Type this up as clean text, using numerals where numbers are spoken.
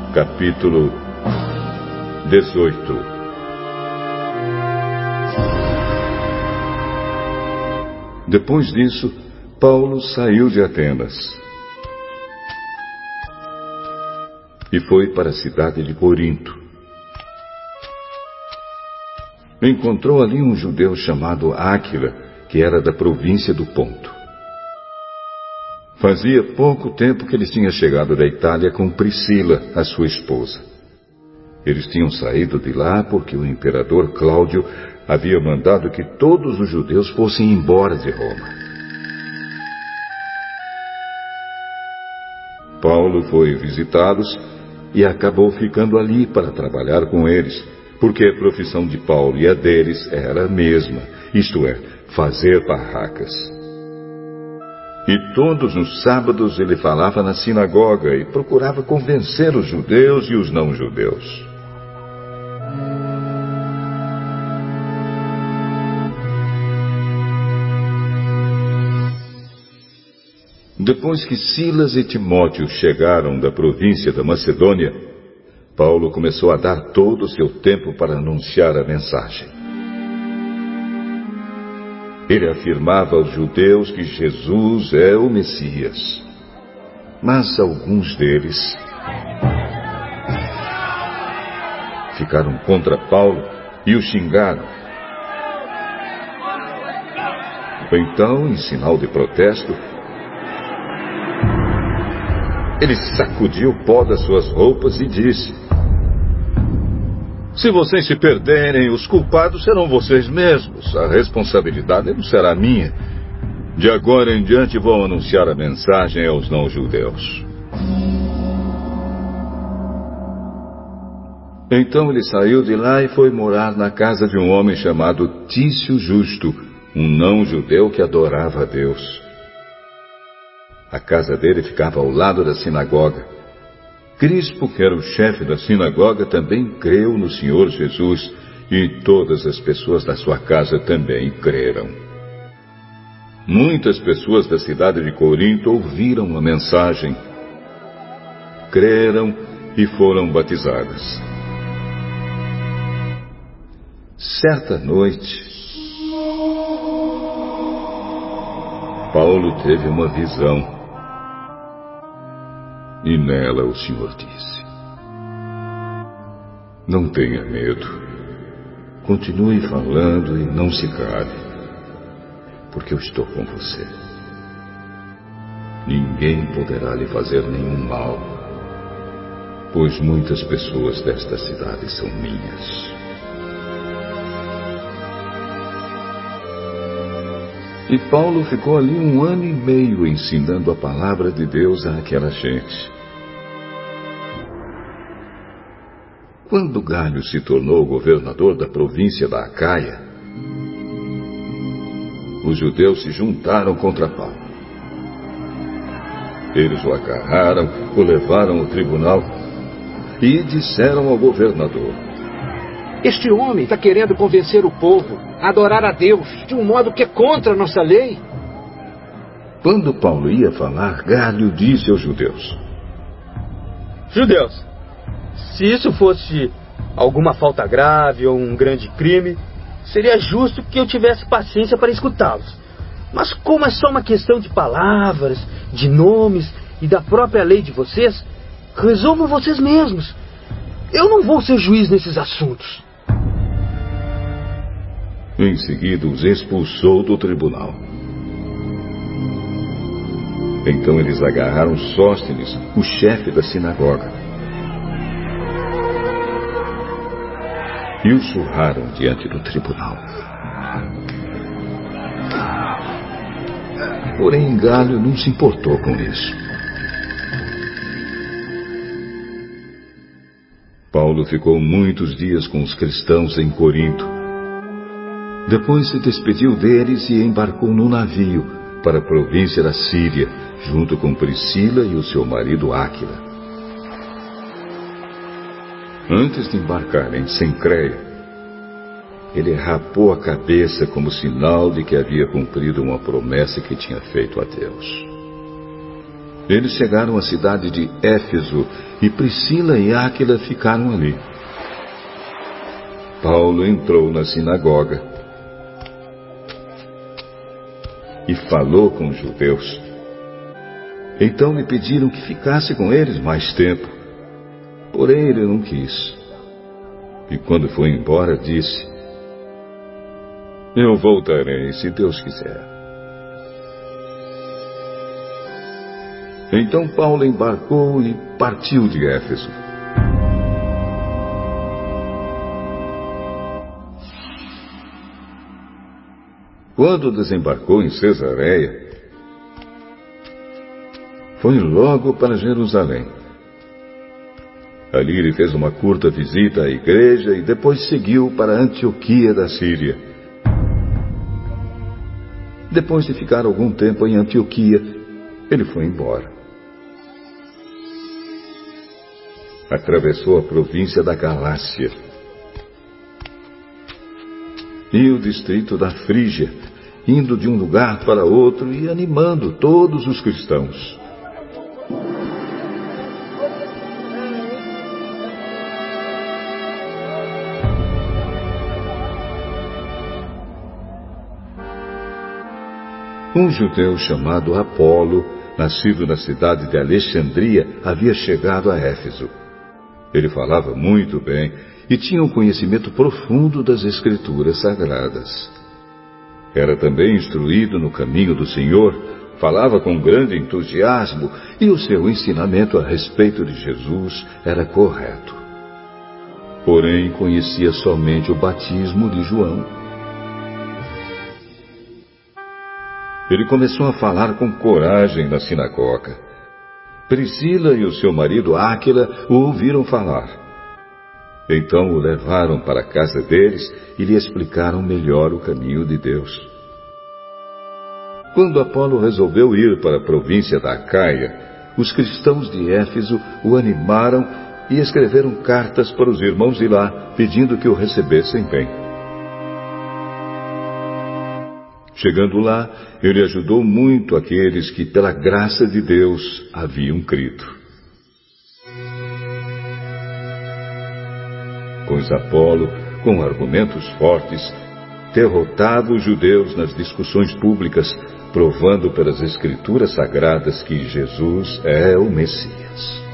Capítulo 18. Depois disso, Paulo saiu de Atenas e foi para a cidade de Corinto. Encontrou ali um judeu chamado Áquila, que era da província do Ponto. Fazia pouco tempo que ele tinha chegado da Itália com Priscila, a sua esposa. Eles tinham saído de lá porque o imperador Cláudio havia mandado que todos os judeus fossem embora de Roma. Paulo foi visitá-los e acabou ficando ali para trabalhar com eles, porque a profissão de Paulo e a deles era a mesma, isto é, fazer barracas. E todos os sábados ele falava na sinagoga e procurava convencer os judeus e os não-judeus. Depois que Silas e Timóteo chegaram da província da Macedônia, Paulo começou a dar todo o seu tempo para anunciar a mensagem. Ele afirmava aos judeus que Jesus é o Messias. Mas alguns deles ficaram contra Paulo e o xingaram. Então, em sinal de protesto, ele sacudiu o pó das suas roupas e disse: se vocês se perderem, os culpados serão vocês mesmos. A responsabilidade não será minha. De agora em diante vou anunciar a mensagem aos não-judeus. Então ele saiu de lá e foi morar na casa de um homem chamado Tício Justo, um não-judeu que adorava a Deus. A casa dele ficava ao lado da sinagoga. Crispo, que era o chefe da sinagoga, também creu no Senhor Jesus, e todas as pessoas da sua casa também creram. Muitas pessoas da cidade de Corinto ouviram a mensagem, creram e foram batizadas. Certa noite, Paulo teve uma visão. E nela o Senhor disse: não tenha medo. Continue falando e não se cale, porque eu estou com você. Ninguém poderá lhe fazer nenhum mal, pois muitas pessoas desta cidade são minhas. E Paulo ficou ali 1 ano e meio ensinando a palavra de Deus àquela gente. Quando Galho se tornou governador da província da Acaia, os judeus se juntaram contra Paulo. Eles o agarraram, o levaram ao tribunal e disseram ao governador: este homem está querendo convencer o povo a adorar a Deus de um modo que é contra a nossa lei. Quando Paulo ia falar, Galho disse aos judeus: judeus, se isso fosse alguma falta grave ou um grande crime, seria justo que eu tivesse paciência para escutá-los. Mas como é só uma questão de palavras, de nomes e da própria lei de vocês, resolvam vocês mesmos. Eu não vou ser juiz nesses assuntos. Em seguida os expulsou do tribunal. Então eles agarraram Sóstenes, o chefe da sinagoga, e o surraram diante do tribunal. Porém, Galho não se importou com isso. Paulo ficou muitos dias com os cristãos em Corinto. Depois se despediu deles e embarcou num navio para a província da Síria, junto com Priscila e o seu marido Áquila. Antes de embarcar em Cencreia, ele rapou a cabeça como sinal de que havia cumprido uma promessa que tinha feito a Deus. Eles chegaram à cidade de Éfeso e Priscila e Áquila ficaram ali. Paulo entrou na sinagoga e falou com os judeus. Então lhe pediram que ficasse com eles mais tempo. Porém ele não quis. E quando foi embora, disse: Eu voltarei, se Deus quiser. Então Paulo embarcou e partiu de Éfeso. Quando desembarcou em Cesareia, foi logo para Jerusalém. Ali ele fez uma curta visita à igreja e depois seguiu para Antioquia da Síria. Depois de ficar algum tempo em Antioquia, ele foi embora. Atravessou a província da Galácia e o distrito da Frígia, indo de um lugar para outro e animando todos os cristãos. Um judeu chamado Apolo, nascido na cidade de Alexandria, havia chegado a Éfeso. Ele falava muito bem e tinha um conhecimento profundo das Escrituras Sagradas. Era também instruído no caminho do Senhor, falava com grande entusiasmo e o seu ensinamento a respeito de Jesus era correto. Porém, conhecia somente o batismo de João. Ele começou a falar com coragem na sinagoga. Priscila e o seu marido Áquila o ouviram falar. Então o levaram para a casa deles e lhe explicaram melhor o caminho de Deus. Quando Apolo resolveu ir para a província da Acaia, os cristãos de Éfeso o animaram e escreveram cartas para os irmãos de lá, pedindo que o recebessem bem. Chegando lá, ele ajudou muito aqueles que, pela graça de Deus, haviam crido. Pois Apolo, com argumentos fortes, derrotava os judeus nas discussões públicas, provando pelas Escrituras Sagradas que Jesus é o Messias.